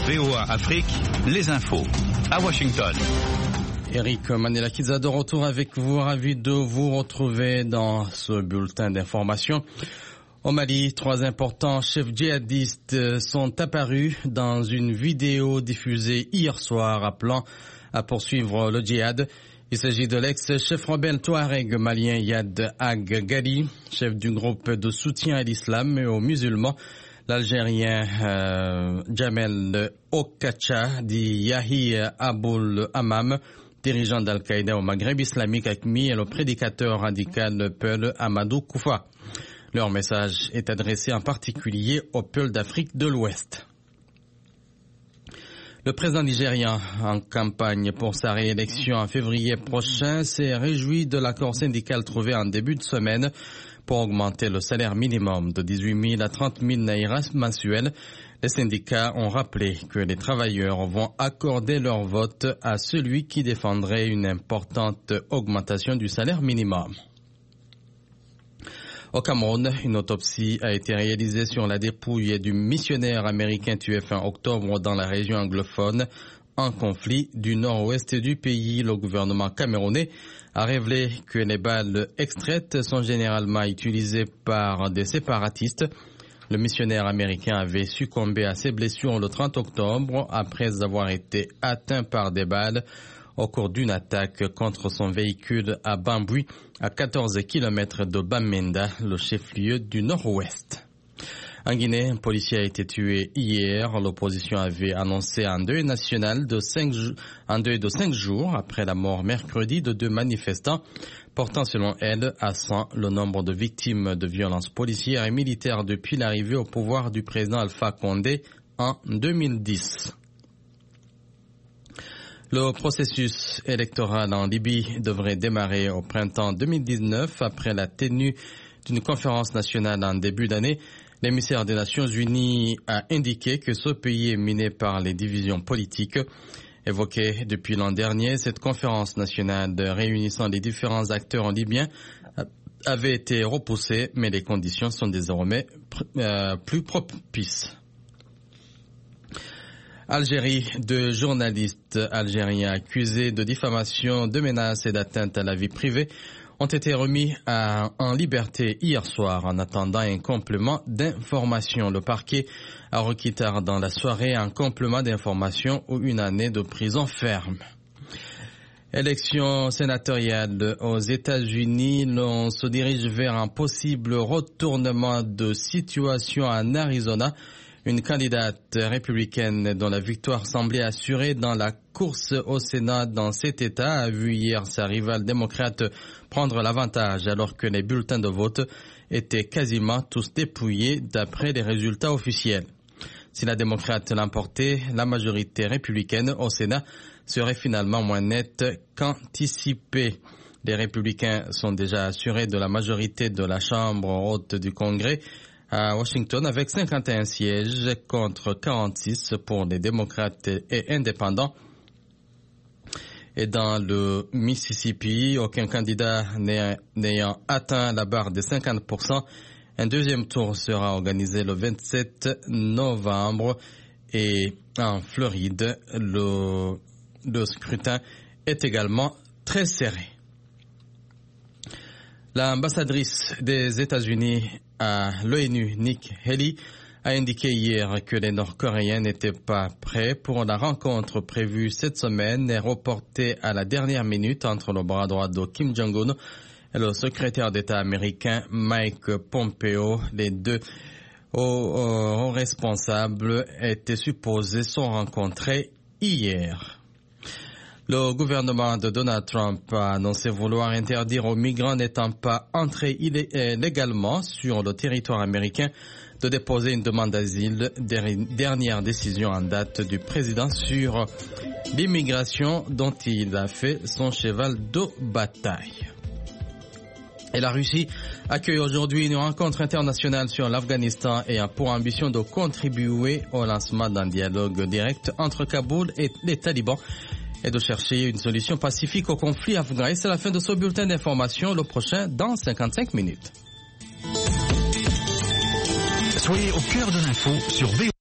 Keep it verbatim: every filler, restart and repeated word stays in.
V O A Afrique, les infos à Washington. Eric Manelakiza de retour avec vous, ravi de vous retrouver dans ce bulletin d'information. Au Mali, trois importants chefs djihadistes sont apparus dans une vidéo diffusée hier soir appelant à poursuivre le djihad. Il s'agit de l'ex-chef rebelle touareg malien Yad Ag Ghali, chef du groupe de soutien à l'islam et aux musulmans. L'Algérien euh, Jamel Okacha dit Yahi Aboul Hammam, dirigeant d'Al-Qaïda au Maghreb islamique acmi et le prédicateur radical Peul Amadou Koufa. Leur message est adressé en particulier au peuple d'Afrique de l'Ouest. Le président nigérian, en campagne pour sa réélection en février prochain, s'est réjoui de l'accord syndical trouvé en début de semaine pour augmenter le salaire minimum de dix-huit mille à trente mille naïras mensuels. Les syndicats ont rappelé que les travailleurs vont accorder leur vote à celui qui défendrait une importante augmentation du salaire minimum. Au Cameroun, une autopsie a été réalisée sur la dépouille du missionnaire américain tué fin octobre dans la région anglophone en conflit du nord-ouest du pays. Le gouvernement camerounais a révélé que les balles extraites sont généralement utilisées par des séparatistes. Le missionnaire américain avait succombé à ses blessures le trente octobre après avoir été atteint par des balles au cours d'une attaque contre son véhicule à Bambui, à quatorze kilomètres de Bamenda, le chef-lieu du nord-ouest. En Guinée, un policier a été tué hier. L'opposition avait annoncé un deuil national de cinq, un deuil de cinq jours après la mort mercredi de deux manifestants, portant selon elle à cent le nombre de victimes de violences policières et militaires depuis l'arrivée au pouvoir du président Alpha Condé en deux mille dix. Le processus électoral en Libye devrait démarrer au printemps deux mille dix-neuf après la tenue d'une conférence nationale en début d'année. L'émissaire des Nations Unies a indiqué que ce pays est miné par les divisions politiques. Évoquée depuis l'an dernier, cette conférence nationale réunissant les différents acteurs libyens avait été repoussée, mais les conditions sont désormais euh, plus propices. Algérie, deux journalistes algériens accusés de diffamation, de menaces et d'atteinte à la vie privée ont été remis à, en liberté hier soir en attendant un complément d'information. Le parquet a requis tard dans la soirée un complément d'information ou une année de prison ferme. Élection sénatoriale aux États-Unis, l'on se dirige vers un possible retournement de situation en Arizona. Une candidate républicaine dont la victoire semblait assurée dans la course au Sénat dans cet État a vu hier sa rivale démocrate prendre l'avantage alors que les bulletins de vote étaient quasiment tous dépouillés d'après les résultats officiels. Si la démocrate l'emportait, la majorité républicaine au Sénat serait finalement moins nette qu'anticipé. Les républicains sont déjà assurés de la majorité de la Chambre haute du Congrès à Washington avec cinquante et un sièges contre quarante-six pour les démocrates et indépendants. Et dans le Mississippi, aucun candidat n'ayant atteint la barre des cinquante pour cent, un deuxième tour sera organisé le vingt-sept novembre. Et en Floride, le, le scrutin est également très serré. L'ambassadrice des États-Unis à l'ONU, Nikki Haley, a indiqué hier que les Nord-Coréens n'étaient pas prêts pour la rencontre prévue cette semaine et reportée à la dernière minute entre le bras droit de Kim Jong-un et le secrétaire d'État américain Mike Pompeo. Les deux hauts, hauts responsables étaient supposés se rencontrer hier. Le gouvernement de Donald Trump a annoncé vouloir interdire aux migrants n'étant pas entrés illégalement sur le territoire américain de déposer une demande d'asile, dernière décision en date du président sur l'immigration dont il a fait son cheval de bataille. Et la Russie accueille aujourd'hui une rencontre internationale sur l'Afghanistan et a pour ambition de contribuer au lancement d'un dialogue direct entre Kaboul et les talibans et de chercher une solution pacifique au conflit afghan. Et c'est la fin de ce bulletin d'information, le prochain dans cinquante-cinq minutes. Soyez au cœur de l'info sur V O A.